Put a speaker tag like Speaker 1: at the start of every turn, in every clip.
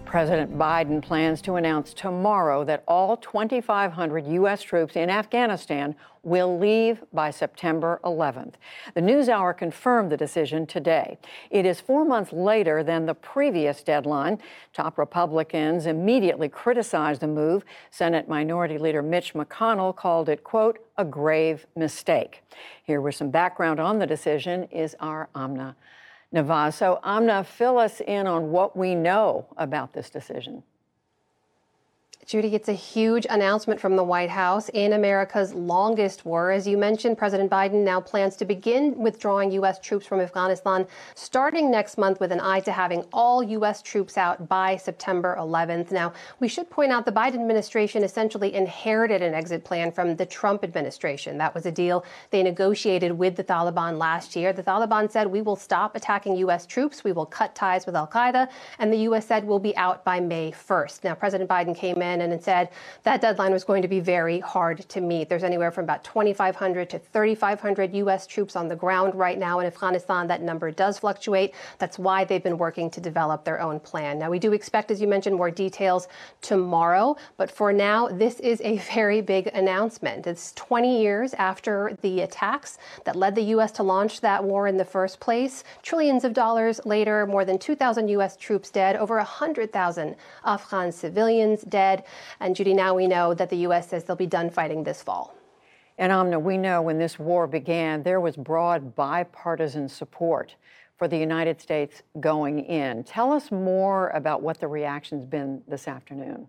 Speaker 1: President Biden plans to announce tomorrow that all 2,500 U.S. troops in Afghanistan will leave by September 11th. The NewsHour confirmed the decision today. It is 4 months later than the previous deadline. Top Republicans immediately criticized the move. Senate Minority Leader Mitch McConnell called it, quote, a grave mistake. Here with some background on the decision is our Amna Nawaz. So, Amna, fill us in on what we know about this decision.
Speaker 2: Judy, it's a huge announcement from the White House in America's longest war. As you mentioned, President Biden now plans to begin withdrawing U.S. troops from Afghanistan starting next month with an eye to having all U.S. troops out by September 11th. Now, we should point out the Biden administration essentially inherited an exit plan from the Trump administration. That was a deal they negotiated with the Taliban last year. The Taliban said, we will stop attacking U.S. troops, we will cut ties with al-Qaeda, and the U.S. said we'll be out by May 1st. Now, President Biden came in and said that deadline was going to be very hard to meet. There's anywhere from about 2,500 to 3,500 U.S. troops on the ground right now in Afghanistan. That number does fluctuate. That's why they've been working to develop their own plan. Now, we do expect, as you mentioned, more details tomorrow. But for now, this is a very big announcement. It's 20 years after the attacks that led the U.S. to launch that war in the first place. Trillions of dollars later, more than 2,000 U.S. troops dead, over 100,000 Afghan civilians dead. And Judy, now we know that the U.S. says they'll be done fighting this fall.
Speaker 1: And Amna, we know when this war began, there was broad bipartisan support for the United States going in. Tell us more about what the reaction's been this afternoon.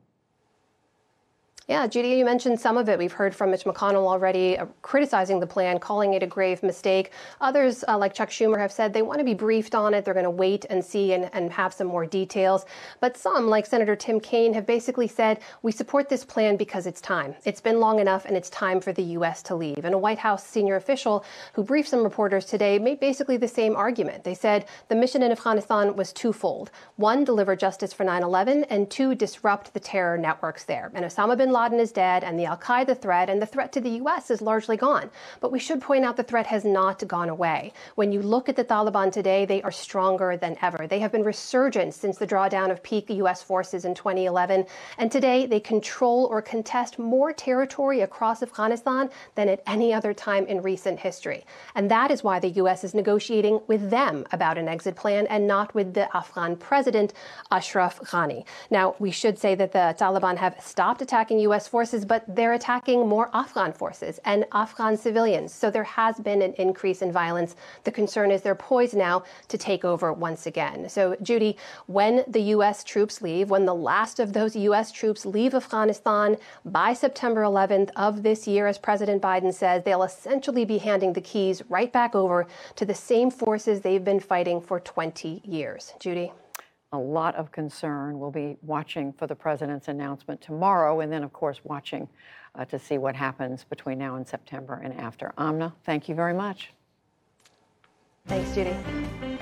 Speaker 2: Yeah, Judy, you mentioned some of it. We've heard from Mitch McConnell already criticizing the plan, calling it a grave mistake. Others, like Chuck Schumer, have said they want to be briefed on it. They're going to wait and see and have some more details. But some, like Senator Tim Kaine, have basically said, we support this plan because it's time. It's been long enough, and it's time for the U.S. to leave. And a White House senior official who briefed some reporters today made basically the same argument. They said the mission in Afghanistan was twofold. One, deliver justice for 9/11, and two, disrupt the terror networks there. And Osama bin Laden is dead, and the al-Qaeda threat and the threat to the U.S. is largely gone. But we should point out the threat has not gone away. When you look at the Taliban today, they are stronger than ever. They have been resurgent since the drawdown of peak U.S. forces in 2011. And today, they control or contest more territory across Afghanistan than at any other time in recent history. And that is why the U.S. is negotiating with them about an exit plan and not with the Afghan president, Ashraf Ghani. Now, we should say that the Taliban have stopped attacking U.S. forces, but they're attacking more Afghan forces and Afghan civilians. So there has been an increase in violence. The concern is they're poised now to take over once again. So, Judy, when the U.S. troops leave, when the last of those U.S. troops leave Afghanistan by September 11th of this year, as President Biden says, they'll essentially be handing the keys right back over to the same forces they've been fighting for 20 years. Judy?
Speaker 1: A lot of concern. We'll be watching for the president's announcement tomorrow, and then, of course, watching to see what happens between now and September and after. Amna, thank you very much.
Speaker 2: Thanks, Judy.